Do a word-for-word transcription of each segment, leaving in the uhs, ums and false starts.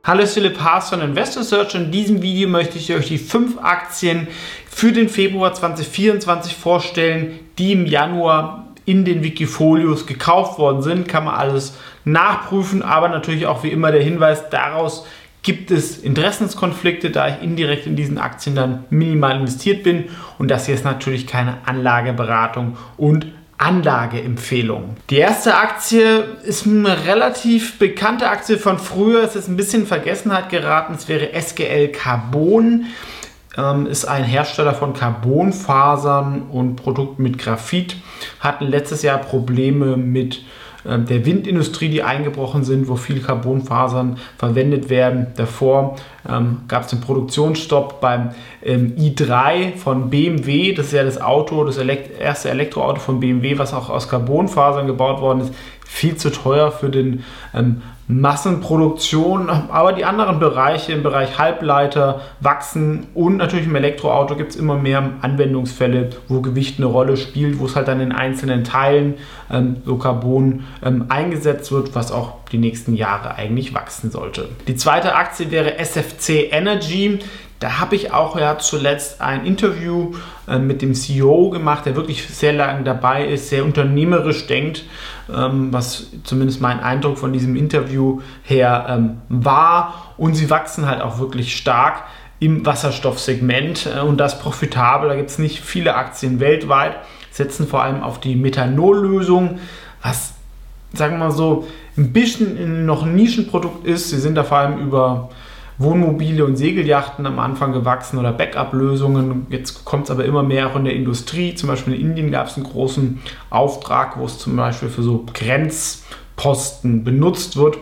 Hallo, ist Philipp Haas von Investor Search. In diesem Video möchte ich euch die fünf Aktien für den Februar zweitausendvierundzwanzig vorstellen, die im Januar in den Wikifolios gekauft worden sind. Kann man alles nachprüfen, aber natürlich auch wie immer der Hinweis, daraus gibt es Interessenskonflikte, da ich indirekt in diesen Aktien dann minimal investiert bin, und das hier ist natürlich keine Anlageberatung und Anlageempfehlung. Die erste Aktie ist eine relativ bekannte Aktie von früher. Es ist ein bisschen in Vergessenheit geraten. Es wäre S G L Carbon. Ähm, ist ein Hersteller von Carbonfasern und Produkten mit Graphit. Hatten letztes Jahr Probleme mit ähm, der Windindustrie, die eingebrochen sind, wo viele Carbonfasern verwendet werden. Davor ähm, gab es den Produktionsstopp beim ähm, i drei von B M W. Das ist ja das Auto, das Elekt- erste Elektroauto von B M W, was auch aus Carbonfasern gebaut worden ist. Viel zu teuer für den ähm, Massenproduktion, aber die anderen Bereiche, im Bereich Halbleiter, wachsen, und natürlich im Elektroauto gibt es immer mehr Anwendungsfälle, wo Gewicht eine Rolle spielt, wo es halt dann in einzelnen Teilen ähm, so Carbon ähm, eingesetzt wird, was auch die nächsten Jahre eigentlich wachsen sollte. Die zweite Aktie wäre S F C Energy. Da habe ich auch ja zuletzt ein Interview äh, mit dem C E O gemacht, der wirklich sehr lange dabei ist, sehr unternehmerisch denkt, ähm, was zumindest mein Eindruck von diesem Interview her ähm, war. Und sie wachsen halt auch wirklich stark im Wasserstoffsegment äh, und das profitabel. Da gibt es nicht viele Aktien weltweit, setzen vor allem auf die Methanollösung, was, sagen wir mal so, ein bisschen noch ein Nischenprodukt ist. Sie sind da vor allem über Wohnmobile und Segelyachten am Anfang gewachsen oder Backup-Lösungen. Jetzt kommt es aber immer mehr auch in der Industrie. Zum Beispiel in Indien gab es einen großen Auftrag, wo es zum Beispiel für so Grenzposten benutzt wird.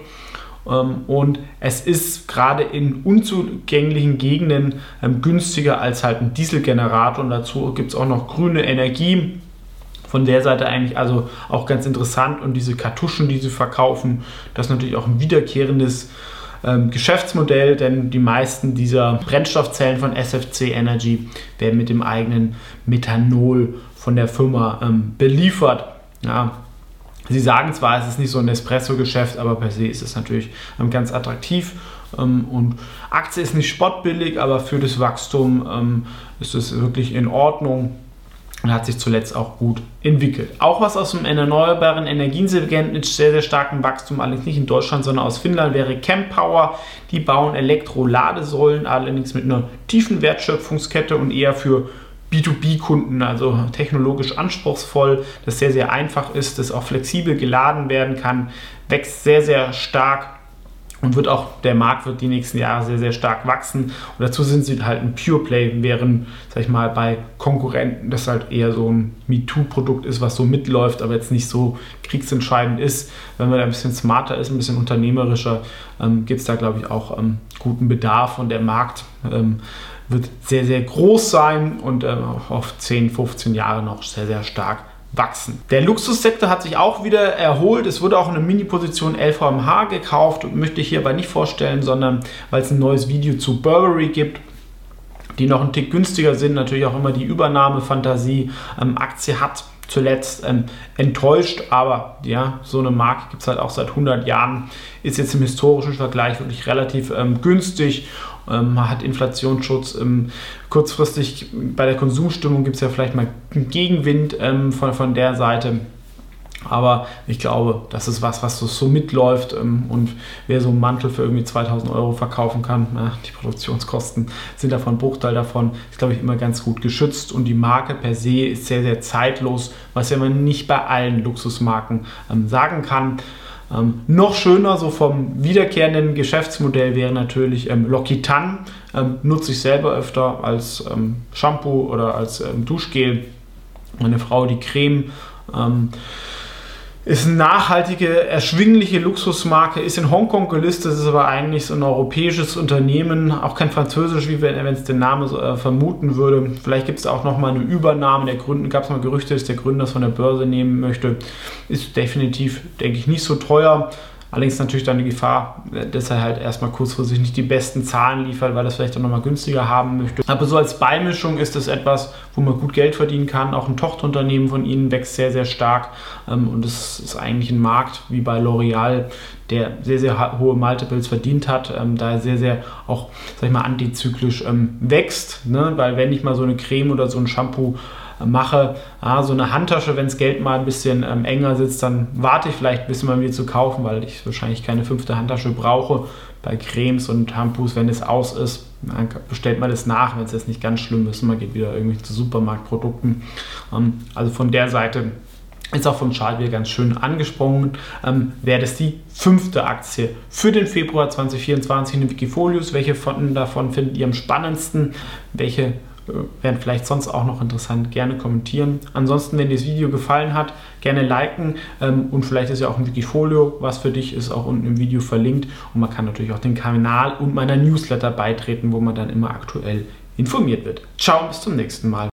Und es ist gerade in unzugänglichen Gegenden günstiger als halt ein Dieselgenerator. Und dazu gibt es auch noch grüne Energie. Von der Seite eigentlich also auch ganz interessant. Und diese Kartuschen, die sie verkaufen, das ist natürlich auch ein wiederkehrendes Ähm, Geschäftsmodell, denn die meisten dieser Brennstoffzellen von S F C Energy werden mit dem eigenen Methanol von der Firma ähm, beliefert. Ja, sie sagen zwar, es ist nicht so ein Espresso-Geschäft, aber per se ist es natürlich ähm, ganz attraktiv. Ähm, und Aktie ist nicht spottbillig, aber für das Wachstum ähm, ist es wirklich in Ordnung und hat sich zuletzt auch gut entwickelt. Auch was aus dem erneuerbaren Energiensegment mit sehr, sehr starkem Wachstum, allerdings nicht in Deutschland, sondern aus Finnland, wäre Kempower. Die bauen Elektroladesäulen, allerdings mit einer tiefen Wertschöpfungskette und eher für B zwei B-Kunden, also technologisch anspruchsvoll, das sehr, sehr einfach ist, das auch flexibel geladen werden kann, wächst sehr, sehr stark. Und wird auch, der Markt wird die nächsten Jahre sehr, sehr stark wachsen. Und dazu sind sie halt ein Pure Play, während, sag ich mal, bei Konkurrenten das halt eher so ein MeToo-Produkt ist, was so mitläuft, aber jetzt nicht so kriegsentscheidend ist. Wenn man da ein bisschen smarter ist, ein bisschen unternehmerischer, ähm, gibt es da, glaube ich, auch ähm, guten Bedarf. Und der Markt ähm, wird sehr, sehr groß sein und ähm, auf zehn, fünfzehn Jahre noch sehr, sehr stark wachsen. Der Luxussektor hat sich auch wieder erholt. Es wurde auch eine Mini-Position L V M H gekauft, möchte ich hier aber nicht vorstellen, sondern weil es ein neues Video zu Burberry gibt, die noch einen Tick günstiger sind, natürlich auch immer die Übernahmefantasie. Ähm, Aktie hat zuletzt ähm, enttäuscht, aber ja, so eine Marke gibt es halt auch seit hundert Jahren, ist jetzt im historischen Vergleich wirklich relativ ähm, günstig. Ähm, man hat Inflationsschutz. Ähm, kurzfristig bei der Konsumstimmung gibt es ja vielleicht mal einen Gegenwind ähm, von, von der Seite. Aber ich glaube, das ist was, was so, so mitläuft, ähm, und wer so einen Mantel für irgendwie zweitausend Euro verkaufen kann, na, die Produktionskosten sind davon ein Bruchteil davon, ist, glaube ich, immer ganz gut geschützt, und die Marke per se ist sehr, sehr zeitlos, was ja man nicht bei allen Luxusmarken ähm, sagen kann. Ähm, noch schöner, so vom wiederkehrenden Geschäftsmodell, wäre natürlich ähm, L'Occitane. Ähm, nutze ich selber öfter als ähm, Shampoo oder als ähm, Duschgel. Meine Frau die Creme. Ähm, ist eine nachhaltige, erschwingliche Luxusmarke, ist in Hongkong gelistet, ist aber eigentlich so ein europäisches Unternehmen, auch kein französisch, wie wenn es den Namen so, äh, vermuten würde. Vielleicht gibt es auch noch mal eine Übernahme der Gründer, gab es mal Gerüchte, dass der Gründer das von der Börse nehmen möchte. Ist definitiv, denke ich, nicht so teuer. Allerdings natürlich dann die Gefahr, dass er halt erstmal kurzfristig nicht die besten Zahlen liefert, weil er das vielleicht auch nochmal günstiger haben möchte. Aber so als Beimischung ist es etwas, wo man gut Geld verdienen kann. Auch ein Tochterunternehmen von ihnen wächst sehr, sehr stark. Und es ist eigentlich ein Markt wie bei L'Oreal, der sehr, sehr hohe Multiples verdient hat, ähm, da er sehr, sehr auch, sag ich mal, antizyklisch ähm, wächst, ne? Weil wenn ich mal so eine Creme oder so ein Shampoo äh, mache, ah, so eine Handtasche, wenn das Geld mal ein bisschen ähm, enger sitzt, dann warte ich vielleicht, bis man mir zu kaufen, weil ich wahrscheinlich keine fünfte Handtasche brauche. Bei Cremes und Shampoos, wenn es aus ist, dann bestellt man das nach, wenn es jetzt nicht ganz schlimm ist, man geht wieder irgendwie zu Supermarktprodukten. Ähm, also von der Seite ist auch vom Chart wieder ganz schön angesprungen. Ähm, wäre das die fünfte Aktie für den Februar zwanzig vierundzwanzig in den Wikifolios? Welche von, davon findet ihr am spannendsten? Welche äh, wären vielleicht sonst auch noch interessant? Gerne kommentieren. Ansonsten, wenn dir das Video gefallen hat, gerne liken. Ähm, und vielleicht ist ja auch ein Wikifolio, was für dich ist, auch unten im Video verlinkt. Und man kann natürlich auch den Kanal und meiner Newsletter beitreten, wo man dann immer aktuell informiert wird. Ciao, bis zum nächsten Mal.